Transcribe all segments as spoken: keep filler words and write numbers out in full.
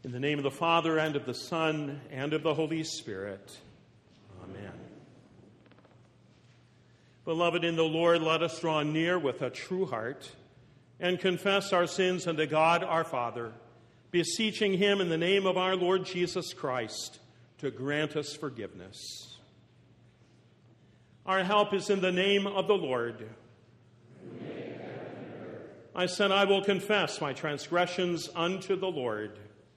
In the name of the Father, and of the Son, and of the Holy Spirit. Amen. Beloved in the Lord, let us draw near with a true heart and confess our sins unto God our Father, beseeching him in the name of our Lord Jesus Christ to grant us forgiveness. Our help is in the name of the Lord. I said, I will confess my transgressions unto the Lord.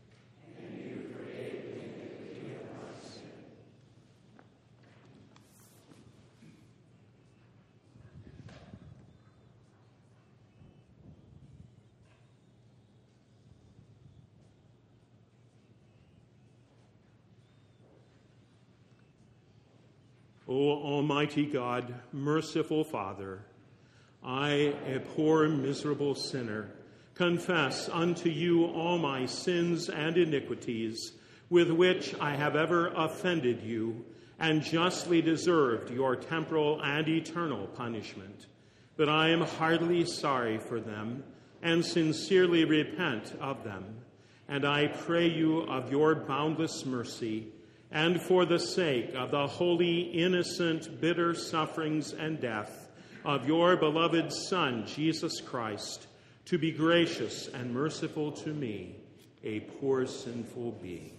O Almighty God, merciful Father, I, a poor, miserable sinner, confess unto you all my sins and iniquities, with which I have ever offended you, and justly deserved your temporal and eternal punishment. But I am heartily sorry for them, and sincerely repent of them. And I pray you of your boundless mercy, and for the sake of the holy, innocent, bitter sufferings and death of your beloved Son, Jesus Christ, to be gracious and merciful to me, a poor sinful being.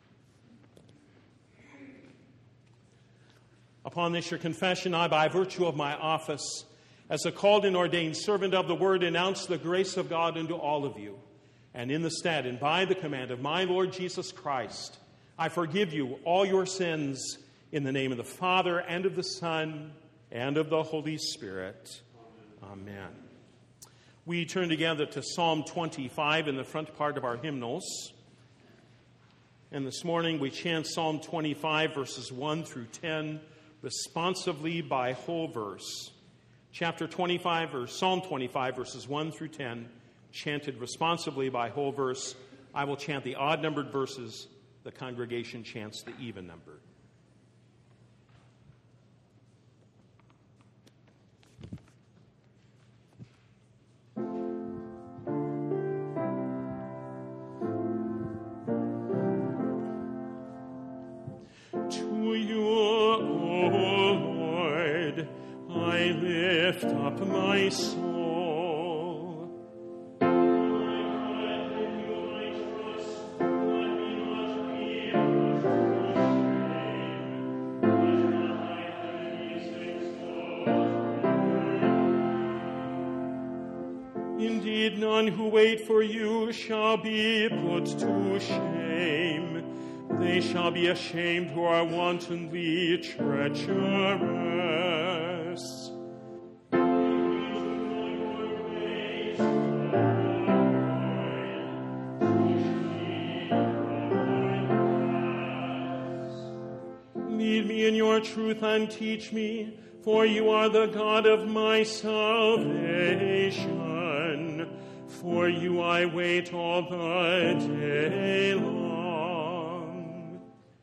Upon this your confession, I, by virtue of my office, as a called and ordained servant of the word, announce the grace of God unto all of you. And in the stead and by the command of my Lord Jesus Christ, I forgive you all your sins in the name of the Father, and of the Son, and of the Holy Spirit. Amen. Amen. We turn together to Psalm twenty-five in the front part of our hymnals. And this morning we chant Psalm twenty-five, verses one through ten, responsively by whole verse. Chapter twenty-five, or Psalm twenty-five, verses one through ten, chanted responsively by whole verse. I will chant the odd-numbered verses. The congregation chants the even number. To you, O Lord, I lift up my soul. Indeed, none who wait for you shall be put to shame. They shall be ashamed who are wantonly treacherous. Lead me in your truth and teach me, for you are the God of my salvation. For you I wait all the day long.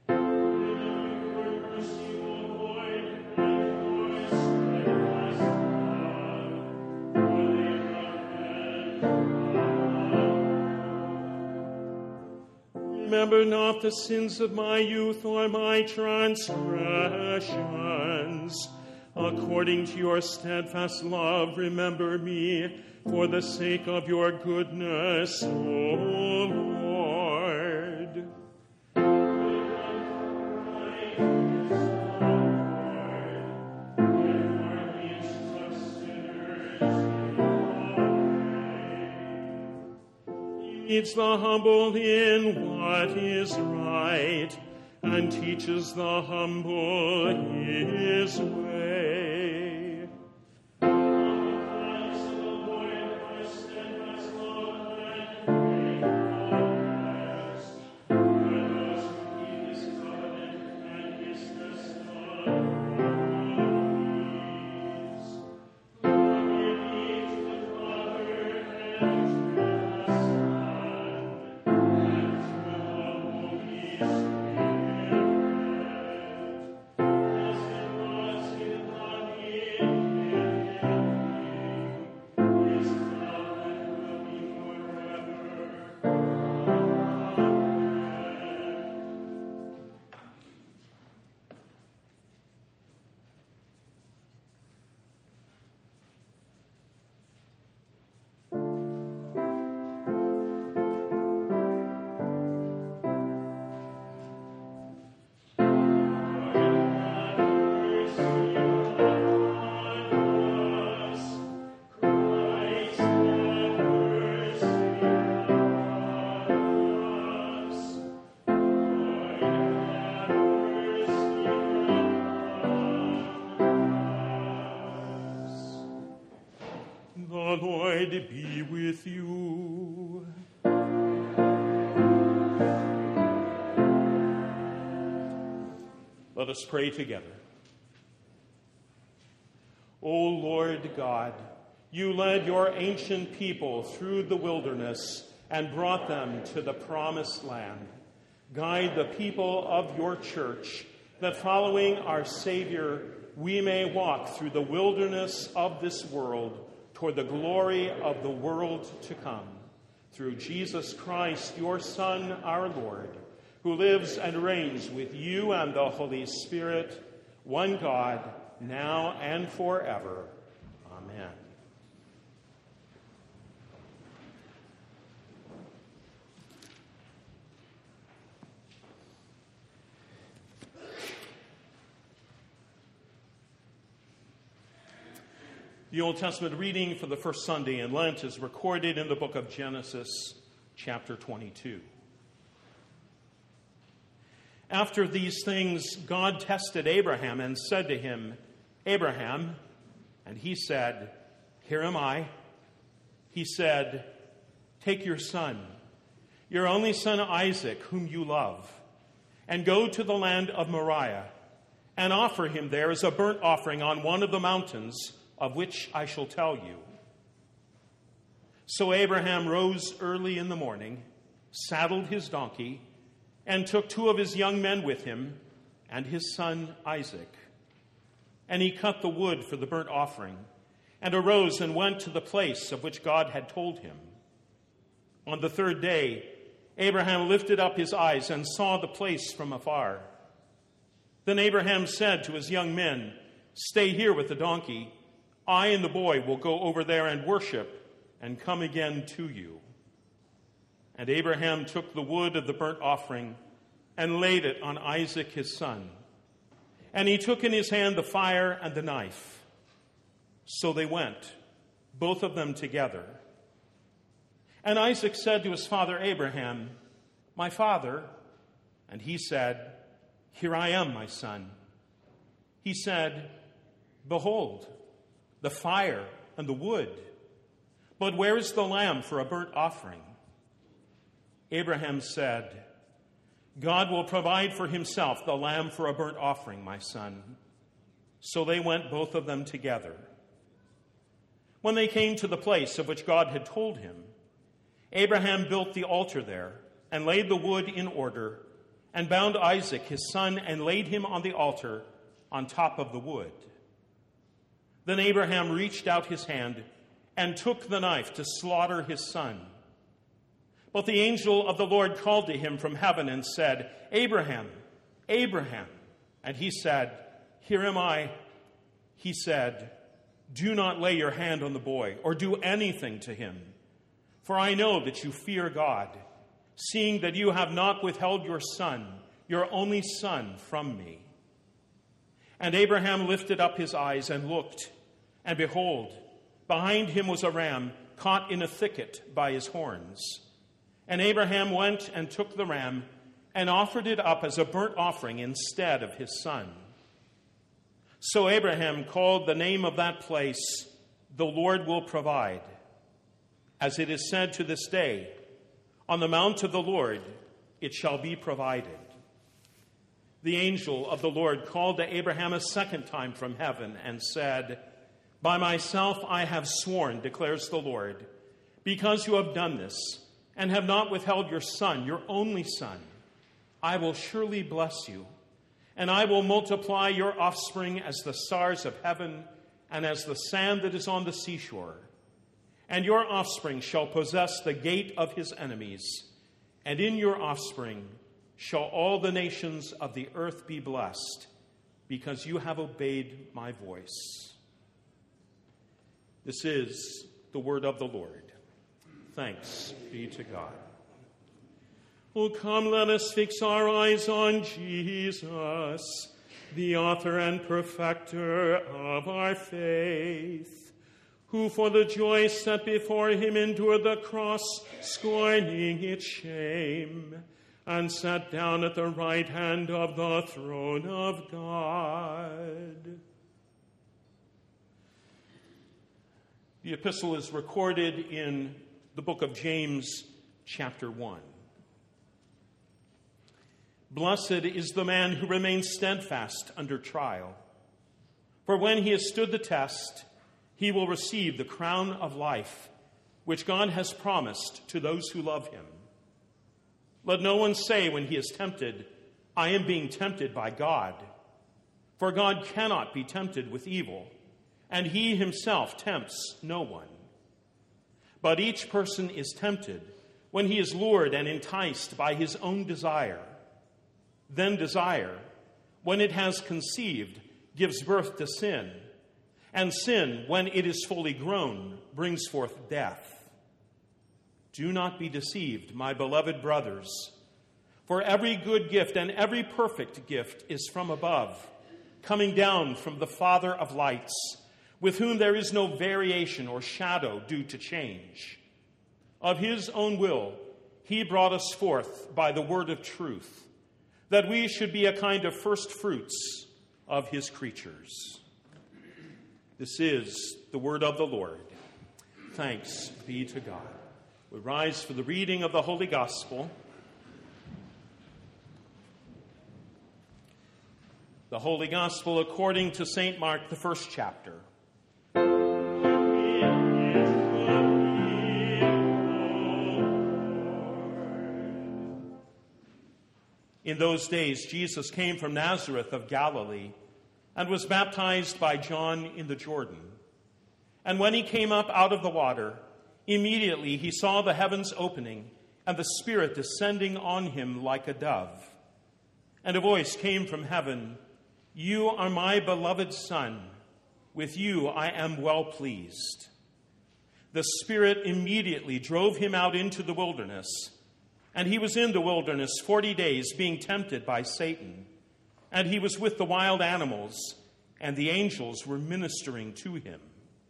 Remember not the sins of my youth or my transgressions. According to your steadfast love, remember me for the sake of your goodness, O Lord. He leads the humble in what is right, and teaches the humble his way. Lord be with you. Let us pray together. O Lord God, you led your ancient people through the wilderness and brought them to the promised land. Guide the people of your church, that following our Savior, we may walk through the wilderness of this world toward the glory of the world to come. Through Jesus Christ, your Son, our Lord, who lives and reigns with you and the Holy Spirit, one God, now and forever. Amen. The Old Testament reading for the first Sunday in Lent is recorded in the book of Genesis, chapter twenty-two. After these things, God tested Abraham and said to him, Abraham, and he said, Here am I. He said, Take your son, your only son Isaac, whom you love, and go to the land of Moriah, and offer him there as a burnt offering on one of the mountains of which I shall tell you. So Abraham rose early in the morning, saddled his donkey, and took two of his young men with him and his son Isaac. And he cut the wood for the burnt offering, and arose and went to the place of which God had told him. On the third day, Abraham lifted up his eyes and saw the place from afar. Then Abraham said to his young men, Stay here with the donkey. I and the boy will go over there and worship and come again to you. And Abraham took the wood of the burnt offering and laid it on Isaac his son. And he took in his hand the fire and the knife. So they went, both of them together. And Isaac said to his father Abraham, My father. And he said, Here I am, my son. He said, Behold, the fire and the wood, but where is the lamb for a burnt offering? Abraham said, God will provide for himself the lamb for a burnt offering, my son. So they went, both of them together. When they came to the place of which God had told him, Abraham built the altar there and laid the wood in order and bound Isaac his son and laid him on the altar on top of the wood. Then Abraham reached out his hand and took the knife to slaughter his son. But the angel of the Lord called to him from heaven and said, Abraham, Abraham. And he said, Here am I. He said, Do not lay your hand on the boy or do anything to him. For I know that you fear God, seeing that you have not withheld your son, your only son, from me. And Abraham lifted up his eyes and looked, and behold, behind him was a ram caught in a thicket by his horns. And Abraham went and took the ram and offered it up as a burnt offering instead of his son. So Abraham called the name of that place, The Lord Will Provide. As it is said to this day, On the mount of the Lord it shall be provided. The angel of the Lord called to Abraham a second time from heaven and said, By myself I have sworn, declares the Lord, because you have done this and have not withheld your son, your only son, I will surely bless you, and I will multiply your offspring as the stars of heaven and as the sand that is on the seashore. And your offspring shall possess the gate of his enemies, and in your offspring shall all the nations of the earth be blessed, because you have obeyed my voice. This is the word of the Lord. Thanks be to God. Oh, come, let us fix our eyes on Jesus, the author and perfecter of our faith, who for the joy set before him endured the cross, scorning its shame, and sat down at the right hand of the throne of God. The epistle is recorded in the book of James, chapter one. Blessed is the man who remains steadfast under trial, for when he has stood the test, he will receive the crown of life, which God has promised to those who love him. Let no one say when he is tempted, I am being tempted by God. For God cannot be tempted with evil, and he himself tempts no one. But each person is tempted when he is lured and enticed by his own desire. Then desire, when it has conceived, gives birth to sin. And sin, when it is fully grown, brings forth death. Do not be deceived, my beloved brothers, for every good gift and every perfect gift is from above, coming down from the Father of lights, with whom there is no variation or shadow due to change. Of his own will, he brought us forth by the word of truth, that we should be a kind of first fruits of his creatures. This is the word of the Lord. Thanks be to God. We rise for the reading of the Holy Gospel. The Holy Gospel according to Saint Mark, the first chapter. In those days, Jesus came from Nazareth of Galilee and was baptized by John in the Jordan. And when he came up out of the water, immediately he saw the heavens opening and the Spirit descending on him like a dove. And a voice came from heaven, You are my beloved Son. With you I am well pleased. The Spirit immediately drove him out into the wilderness. And he was in the wilderness forty days, being tempted by Satan. And he was with the wild animals, and the angels were ministering to him.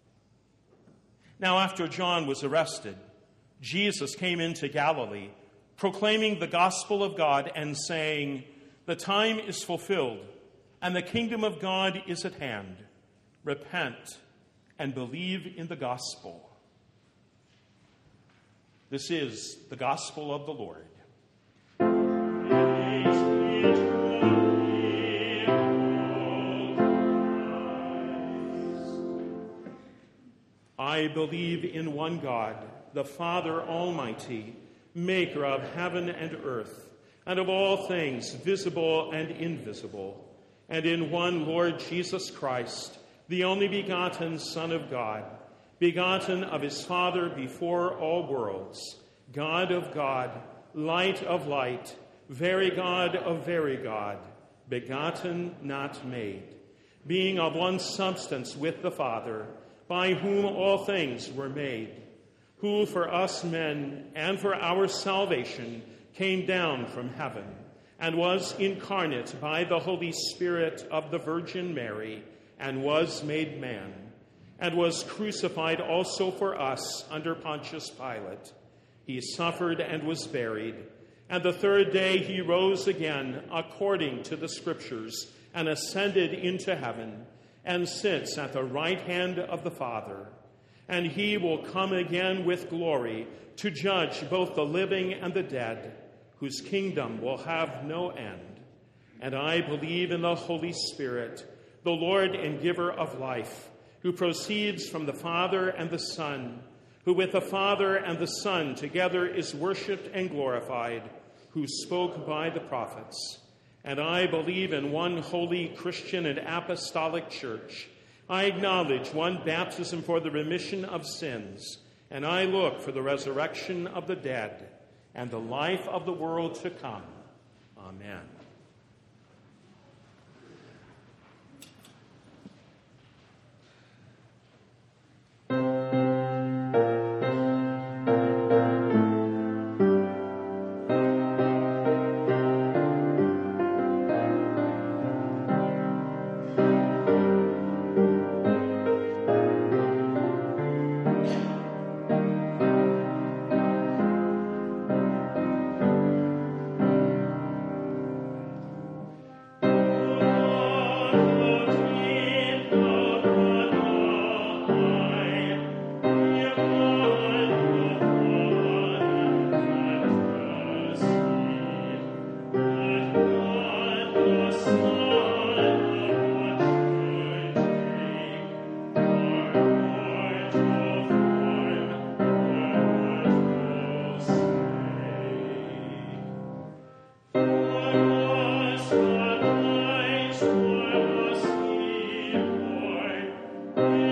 Now after John was arrested, Jesus came into Galilee, proclaiming the gospel of God and saying, The time is fulfilled, and the kingdom of God is at hand. Repent and believe in the gospel. This is the gospel of the Lord. I believe in one God, the Father Almighty, maker of heaven and earth, and of all things visible and invisible, and in one Lord Jesus Christ, the only begotten Son of God, begotten of his Father before all worlds, God of God, light of light, very God of very God, begotten, not made, being of one substance with the Father, by whom all things were made, who for us men and for our salvation came down from heaven, and was incarnate by the Holy Spirit of the Virgin Mary, and was made man, and was crucified also for us under Pontius Pilate. He suffered and was buried, and the third day he rose again according to the Scriptures, and ascended into heaven, and sits at the right hand of the Father. And he will come again with glory to judge both the living and the dead, whose kingdom will have no end. And I believe in the Holy Spirit, the Lord and giver of life, who proceeds from the Father and the Son, who with the Father and the Son together is worshipped and glorified, who spoke by the prophets. And I believe in one holy Christian and apostolic church. I acknowledge one baptism for the remission of sins, and I look for the resurrection of the dead and the life of the world to come. Amen.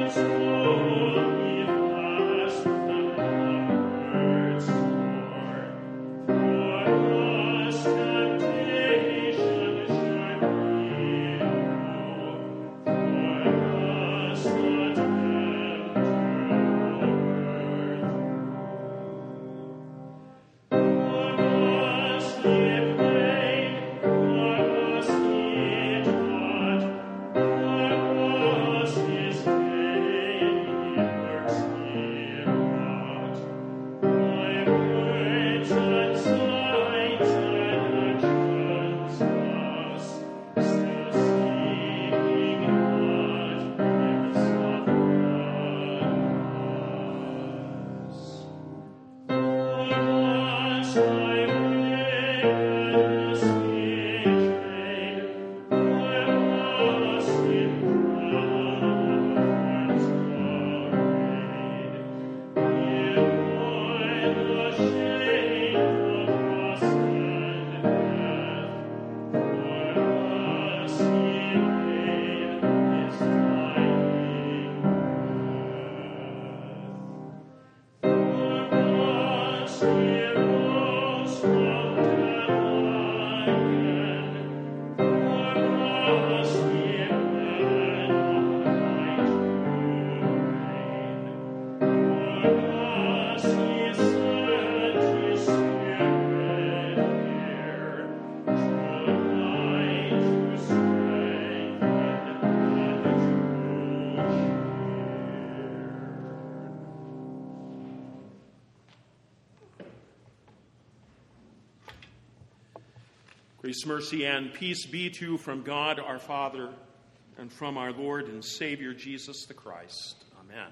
Grace, mercy, and peace be to you from God our Father and from our Lord and Savior Jesus the Christ. Amen.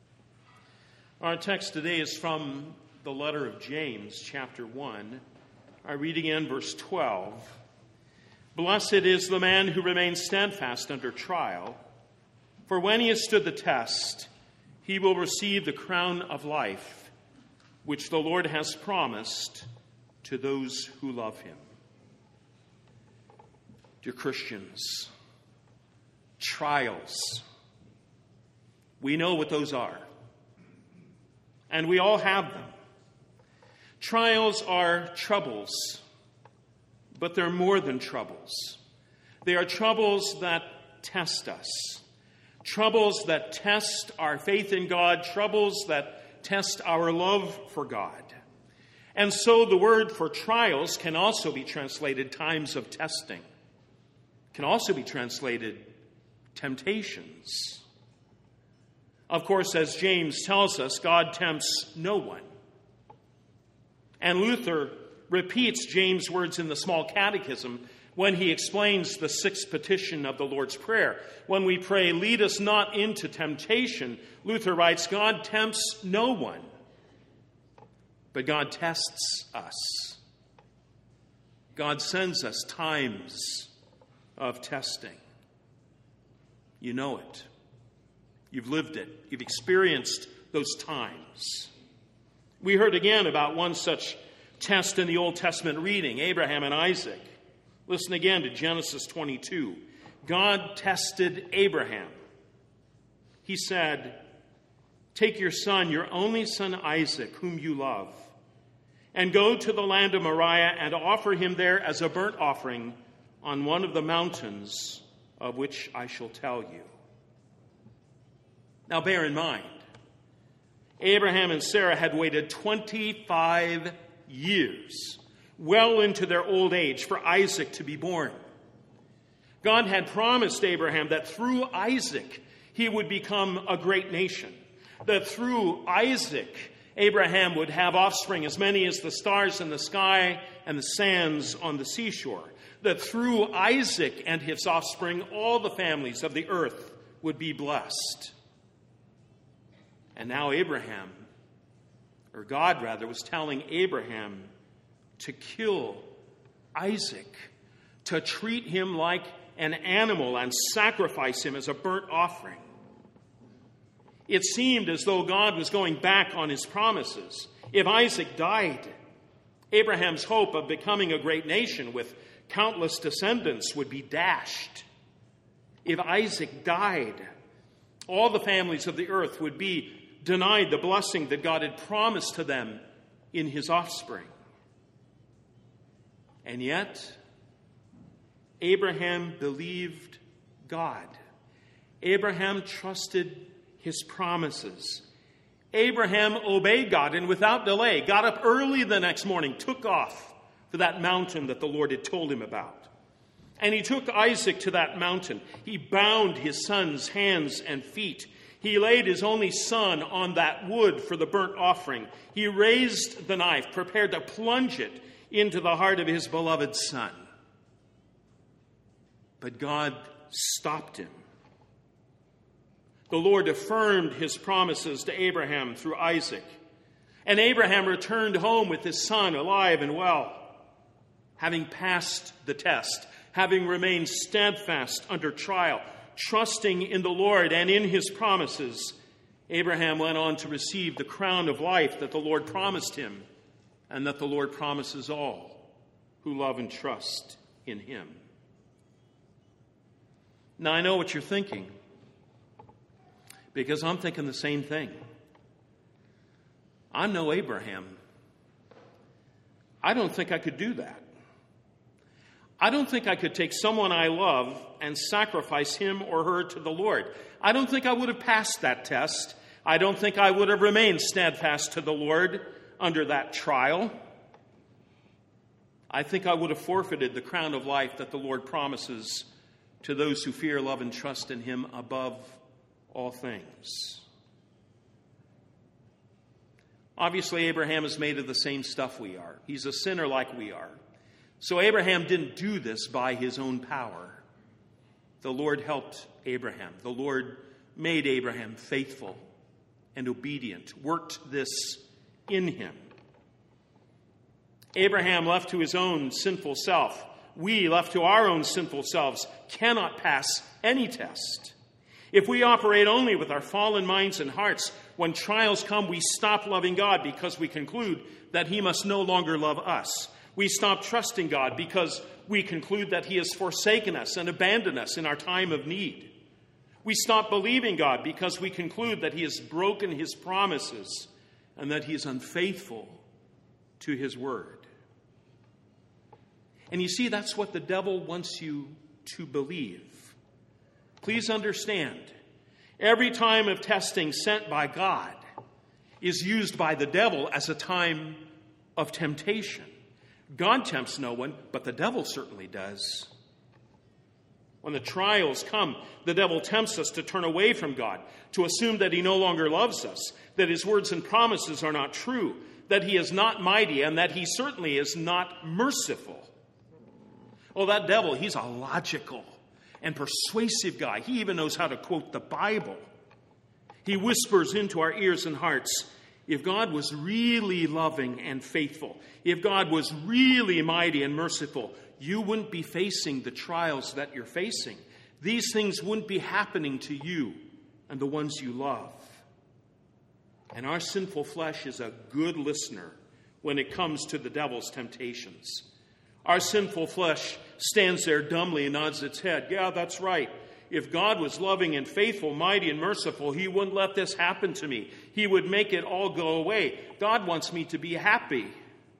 Our text today is from the letter of James, chapter one. I read again verse twelve. Blessed is the man who remains steadfast under trial, for when he has stood the test, he will receive the crown of life, which the Lord has promised to those who love him. Dear Christians, trials. We know what those are. And we all have them. Trials are troubles, but they're more than troubles. They are troubles that test us. Troubles that test our faith in God. Troubles that test our love for God. And so the word for trials can also be translated times of testing. Can also be translated temptations. Of course, as James tells us, God tempts no one. And Luther repeats James' words in the Small Catechism when he explains the sixth petition of the Lord's Prayer. When we pray, lead us not into temptation, Luther writes, God tempts no one, but God tests us. God sends us times of testing. You know it. You've lived it. You've experienced those times. We heard again about one such test in the Old Testament reading, Abraham and Isaac. Listen again to Genesis twenty-two. God tested Abraham. He said, take your son, your only son Isaac, whom you love, and go to the land of Moriah and offer him there as a burnt offering on one of the mountains of which I shall tell you. Now bear in mind, Abraham and Sarah had waited twenty-five years, well into their old age, for Isaac to be born. God had promised Abraham that through Isaac he would become a great nation, that through Isaac Abraham would have offspring as many as the stars in the sky and the sands on the seashore, that through Isaac and his offspring, all the families of the earth would be blessed. And now Abraham, or God rather, was telling Abraham to kill Isaac, to treat him like an animal and sacrifice him as a burnt offering. It seemed as though God was going back on his promises. If Isaac died, Abraham's hope of becoming a great nation with countless descendants would be dashed. If Isaac died, All the families of the earth would be denied the blessing that God had promised to them in his offspring. And yet, Abraham believed God. Abraham trusted his promises. Abraham obeyed God, and without delay, got up early the next morning, took off for that mountain that the Lord had told him about. And he took Isaac to that mountain. He bound his son's hands and feet. He laid his only son on that wood for the burnt offering. He raised the knife, prepared to plunge it into the heart of his beloved son. But God stopped him. The Lord affirmed his promises to Abraham through Isaac. And Abraham returned home with his son alive and well, having passed the test, having remained steadfast under trial, trusting in the Lord and in his promises. Abraham went on to receive the crown of life that the Lord promised him, and that the Lord promises all who love and trust in him. Now, I know what you're thinking, because I'm thinking the same thing. I'm no Abraham. I don't think I could do that. I don't think I could take someone I love and sacrifice him or her to the Lord. I don't think I would have passed that test. I don't think I would have remained steadfast to the Lord under that trial. I think I would have forfeited the crown of life that the Lord promises to those who fear, love, and trust in him above all things. Obviously, Abraham is made of the same stuff we are. He's a sinner like we are. So Abraham didn't do this by his own power. The Lord helped Abraham. The Lord made Abraham faithful and obedient, worked this in him. Abraham, left to his own sinful self, we, left to our own sinful selves, cannot pass any test. If we operate only with our fallen minds and hearts, when trials come, we stop loving God because we conclude that he must no longer love us. We stop trusting God because we conclude that he has forsaken us and abandoned us in our time of need. We stop believing God because we conclude that he has broken his promises and that he is unfaithful to his word. And you see, that's what the devil wants you to believe. Please understand, every time of testing sent by God is used by the devil as a time of temptation. God tempts no one, but the devil certainly does. When the trials come, the devil tempts us to turn away from God, to assume that he no longer loves us, that his words and promises are not true, that he is not mighty, and that he certainly is not merciful. Oh, that devil, he's a logical and persuasive guy. He even knows how to quote the Bible. He whispers into our ears and hearts, if God was really loving and faithful, if God was really mighty and merciful, you wouldn't be facing the trials that you're facing. These things wouldn't be happening to you and the ones you love. And our sinful flesh is a good listener when it comes to the devil's temptations. Our sinful flesh stands there dumbly and nods its head. Yeah, that's right. If God was loving and faithful, mighty and merciful, he wouldn't let this happen to me. He would make it all go away. God wants me to be happy.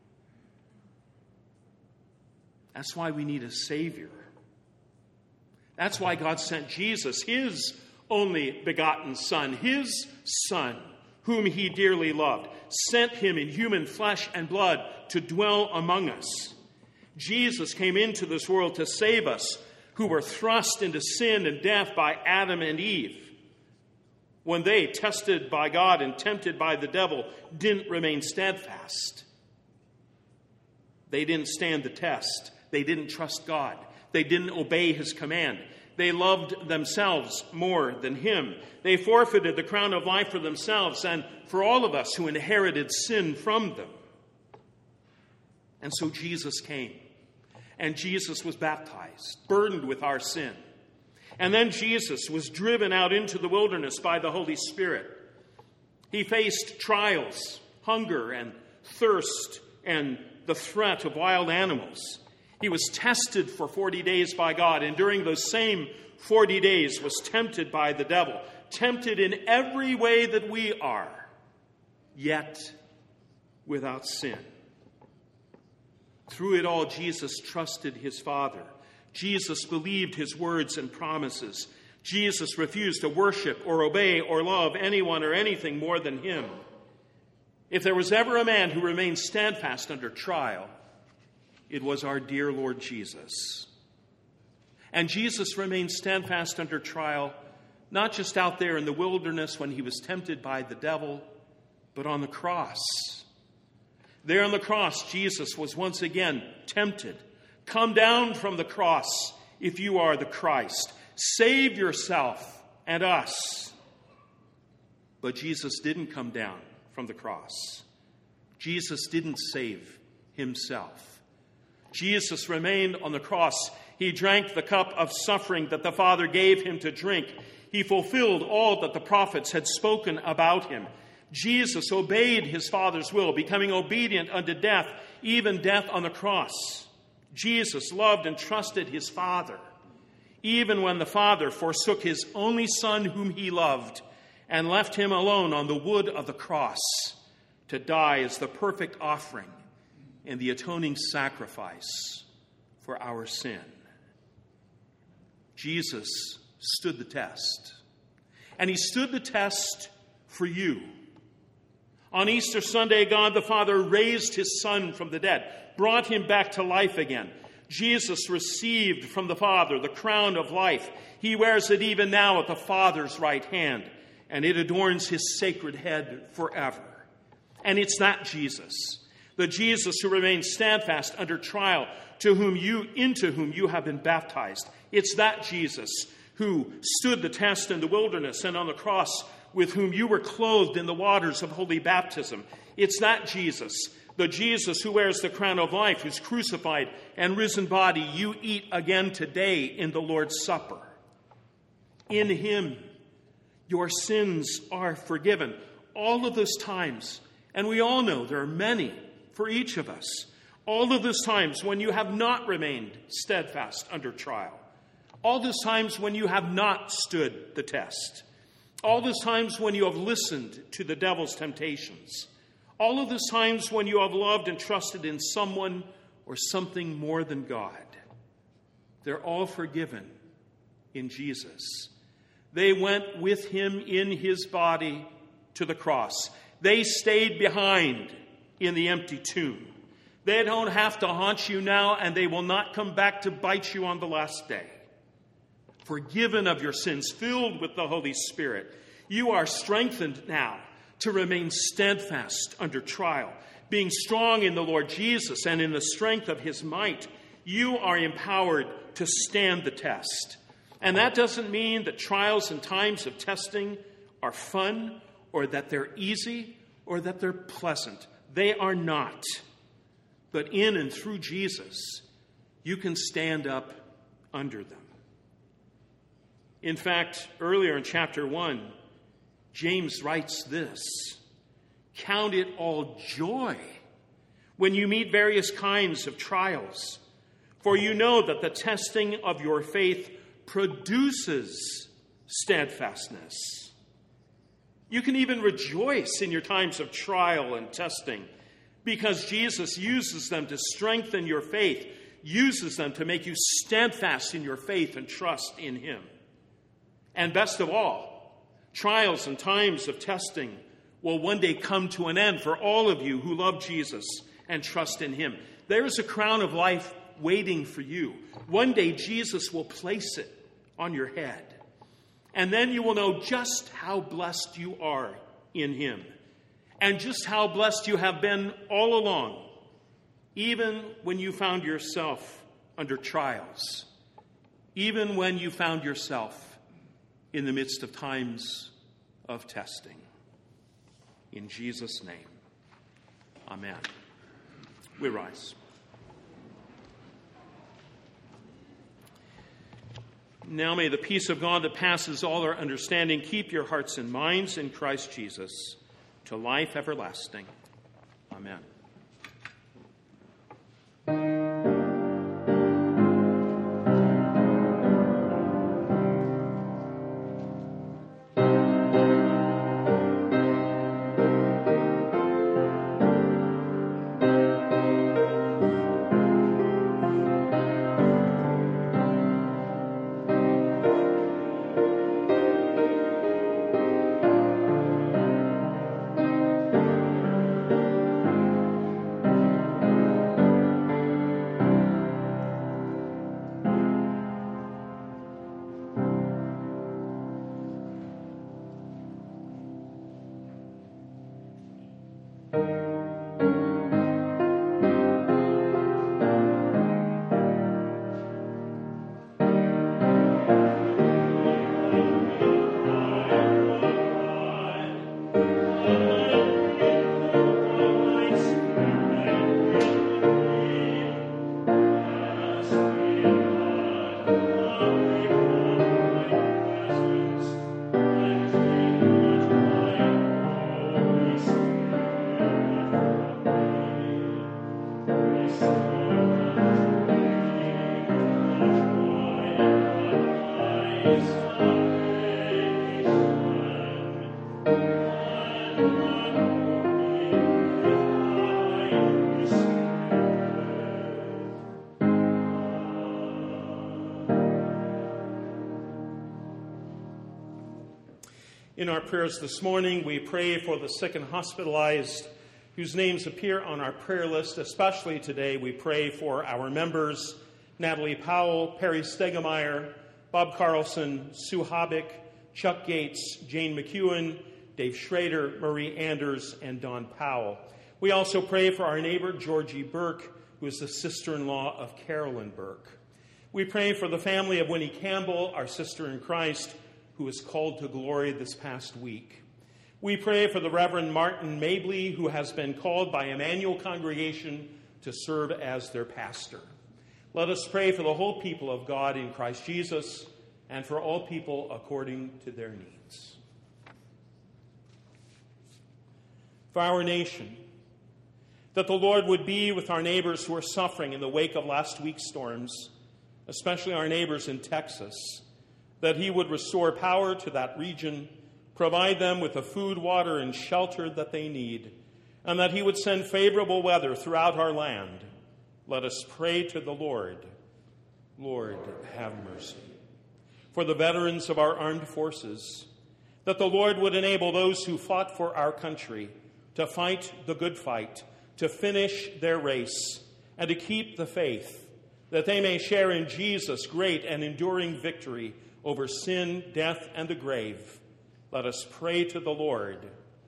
That's why we need a Savior. That's why God sent Jesus, his only begotten Son, his Son, whom he dearly loved, sent him in human flesh and blood to dwell among us. Jesus came into this world to save us, who were thrust into sin and death by Adam and Eve, when they, tested by God and tempted by the devil, didn't remain steadfast. They didn't stand the test. They didn't trust God. They didn't obey his command. They loved themselves more than him. They forfeited the crown of life for themselves and for all of us who inherited sin from them. And so Jesus came. And Jesus was baptized, burdened with our sin. And then Jesus was driven out into the wilderness by the Holy Spirit. He faced trials, hunger and thirst, and the threat of wild animals. He was tested for forty days by God, and during those same forty days was tempted by the devil. tempted in every way that we are, yet without sin. Through it all, Jesus trusted his Father. Jesus believed his words and promises. Jesus refused to worship or obey or love anyone or anything more than him. If there was ever a man who remained steadfast under trial, it was our dear Lord Jesus. And Jesus remained steadfast under trial, not just out there in the wilderness when he was tempted by the devil, but on the cross. There on the cross, Jesus was once again tempted. Come down from the cross if you are the Christ. Save yourself and us. But Jesus didn't come down from the cross. Jesus didn't save himself. Jesus remained on the cross. He drank the cup of suffering that the Father gave him to drink. He fulfilled all that the prophets had spoken about him. Jesus obeyed his Father's will, becoming obedient unto death, even death on the cross. Jesus loved and trusted his Father, even when the Father forsook his only Son whom he loved and left him alone on the wood of the cross to die as the perfect offering and the atoning sacrifice for our sin. Jesus stood the test, and he stood the test for you. On Easter Sunday, God the Father raised his Son from the dead, brought him back to life again. Jesus received from the Father the crown of life. He wears it even now at the Father's right hand, and it adorns his sacred head forever. And it's that Jesus, the Jesus who remains steadfast under trial, to whom you, into whom you have been baptized. It's that Jesus who stood the test in the wilderness and on the cross, with whom you were clothed in the waters of holy baptism. It's that Jesus, the Jesus who wears the crown of life, whose crucified and risen body you eat again today in the Lord's Supper. In him, your sins are forgiven. All of those times, and we all know there are many for each of us, all of those times when you have not remained steadfast under trial, all those times when you have not stood the test, all those times when you have listened to the devil's temptations, all of those times when you have loved and trusted in someone or something more than God, they're all forgiven in Jesus. They went with him in his body to the cross. They stayed behind in the empty tomb. They don't have to haunt you now, and they will not come back to bite you on the last day. Forgiven of your sins, filled with the Holy Spirit, you are strengthened now to remain steadfast under trial. Being strong in the Lord Jesus and in the strength of his might, you are empowered to stand the test. And that doesn't mean that trials and times of testing are fun, or that they're easy, or that they're pleasant. They are not. But in and through Jesus, you can stand up under them. In fact, earlier in chapter one, James writes this: count it all joy when you meet various kinds of trials, for you know that the testing of your faith produces steadfastness. You can even rejoice in your times of trial and testing, because Jesus uses them to strengthen your faith, uses them to make you steadfast in your faith and trust in him. And best of all, trials and times of testing will one day come to an end for all of you who love Jesus and trust in him. There is a crown of life waiting for you. One day Jesus will place it on your head. And then you will know just how blessed you are in him, and just how blessed you have been all along, even when you found yourself under trials, even when you found yourself in the midst of times of testing. In Jesus' name, amen. We rise. Now may the peace of God that passes all our understanding keep your hearts and minds in Christ Jesus to life everlasting. Amen. In our prayers this morning, we pray for the sick and hospitalized whose names appear on our prayer list. Especially today, we pray for our members, Natalie Powell, Perry Stegemeyer, Bob Carlson, Sue Hobick, Chuck Gates, Jane McEwen, Dave Schrader, Marie Anders, and Don Powell. We also pray for our neighbor, Georgie Burke, who is the sister-in-law of Carolyn Burke. We pray for the family of Winnie Campbell, our sister in Christ, who was called to glory this past week. We pray for the Reverend Martin Mabley, who has been called by Emmanuel Congregation to serve as their pastor. Let us pray for the whole people of God in Christ Jesus and for all people according to their needs. For our nation, that the Lord would be with our neighbors who are suffering in the wake of last week's storms, especially our neighbors in Texas, that he would restore power to that region, provide them with the food, water, and shelter that they need, and that he would send favorable weather throughout our land. Let us pray to the Lord. Lord, have mercy. For the veterans of our armed forces, that the Lord would enable those who fought for our country to fight the good fight, to finish their race, and to keep the faith, that they may share in Jesus' great and enduring victory over sin, death, and the grave. Let us pray to the Lord.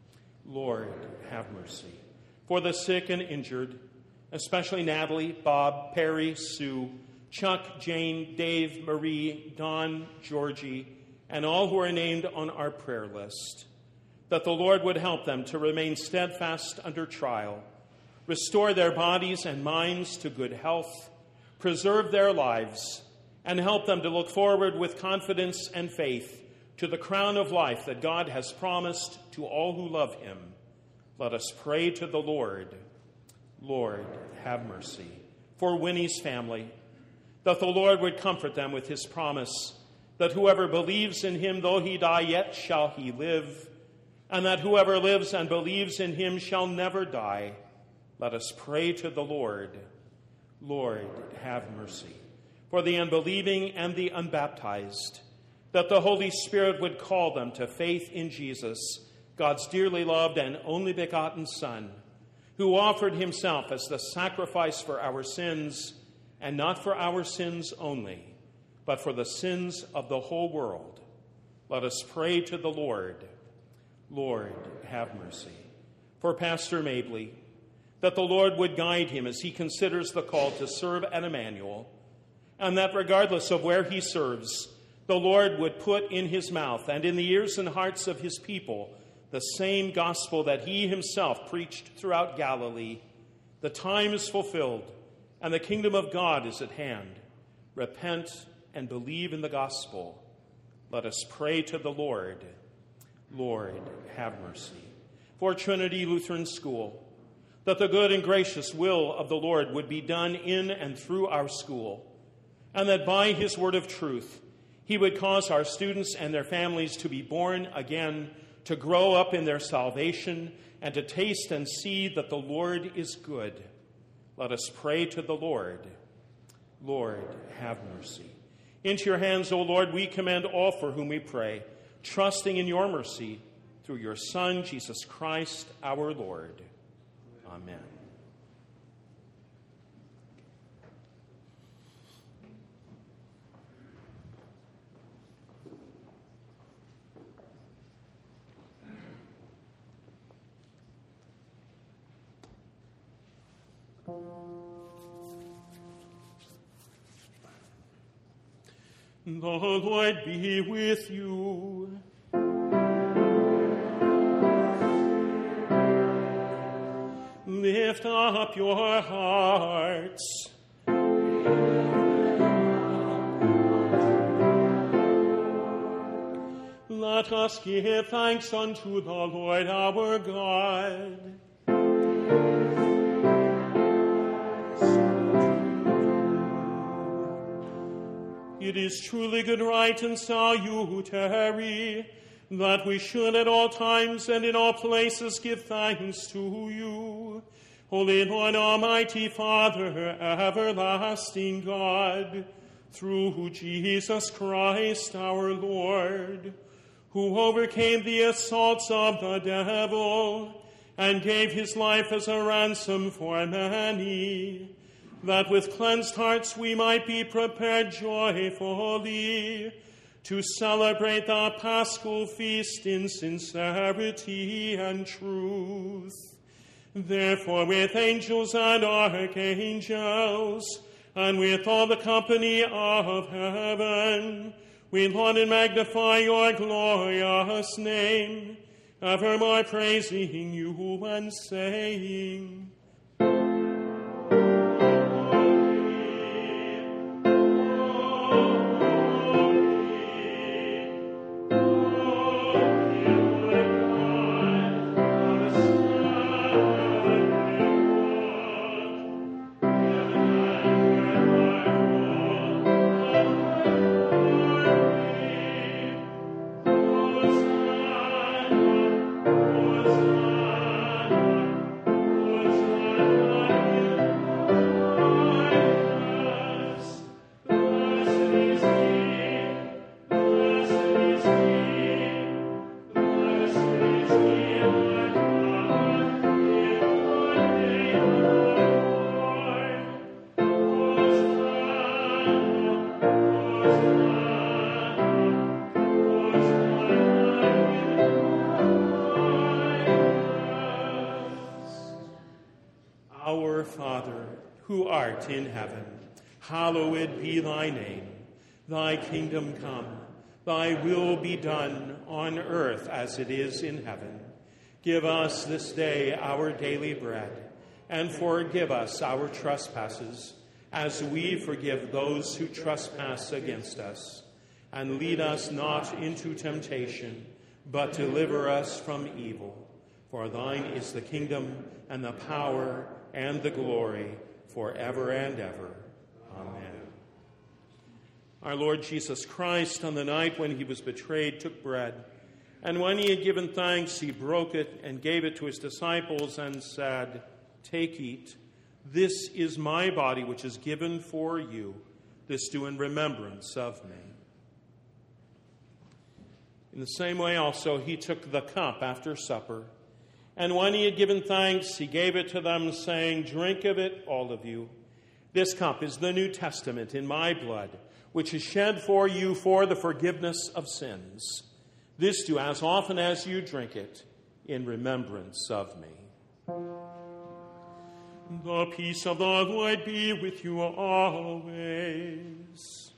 Lord, have mercy. For the sick and injured, especially Natalie, Bob, Perry, Sue, Chuck, Jane, Dave, Marie, Don, Georgie, and all who are named on our prayer list, that the Lord would help them to remain steadfast under trial, restore their bodies and minds to good health, preserve their lives, and help them to look forward with confidence and faith to the crown of life that God has promised to all who love him. Let us pray to the Lord. Lord, have mercy. For Winnie's family, that the Lord would comfort them with his promise that whoever believes in him, though he die, yet shall he live, and that whoever lives and believes in him shall never die. Let us pray to the Lord. Lord, have mercy. For the unbelieving and the unbaptized, that the Holy Spirit would call them to faith in Jesus, God's dearly loved and only begotten Son, who offered himself as the sacrifice for our sins, and not for our sins only, but for the sins of the whole world. Let us pray to the Lord. Lord, have mercy. For Pastor Mabley, that the Lord would guide him as he considers the call to serve at Emmanuel, and that regardless of where he serves, the Lord would put in his mouth and in the ears and hearts of his people the same gospel that he himself preached throughout Galilee. The time is fulfilled, and the kingdom of God is at hand. Repent and believe in the gospel. Let us pray to the Lord. Lord, have mercy. For Trinity Lutheran School, that the good and gracious will of the Lord would be done in and through our school, and that by his word of truth, he would cause our students and their families to be born again, to grow up in their salvation, and to taste and see that the Lord is good. Let us pray to the Lord. Lord, have mercy. Into your hands, O Lord, we commend all for whom we pray, trusting in your mercy through your Son, Jesus Christ, our Lord. Amen. The Lord be with you. Lift up your hearts. Let us give thanks unto the Lord our God. It is truly good, right, and salutary that we should at all times and in all places give thanks to you, Holy Lord, Almighty Father, everlasting God, through Jesus Christ our Lord, who overcame the assaults of the devil and gave his life as a ransom for many, that with cleansed hearts we might be prepared joyfully to celebrate the Paschal feast in sincerity and truth. Therefore, with angels and archangels, and with all the company of heaven, we laud and magnify your glorious name, evermore praising you and saying, Our Father, who art in heaven, hallowed be thy name. Thy kingdom come, thy will be done on earth as it is in heaven. Give us this day our daily bread, and forgive us our trespasses, as we forgive those who trespass against us. And lead us not into temptation, but deliver us from evil. For thine is the kingdom, and the power, and the glory, forever and ever. Amen. Our Lord Jesus Christ, on the night when he was betrayed, took bread, and when he had given thanks, he broke it and gave it to his disciples and said, "Take, eat. This is my body, which is given for you. This do in remembrance of me." In the same way also he took the cup after supper, and when he had given thanks, he gave it to them, saying, "Drink of it, all of you. This cup is the New Testament in my blood, which is shed for you for the forgiveness of sins. This do as often as you drink it in remembrance of me." The peace of the Lord be with you always.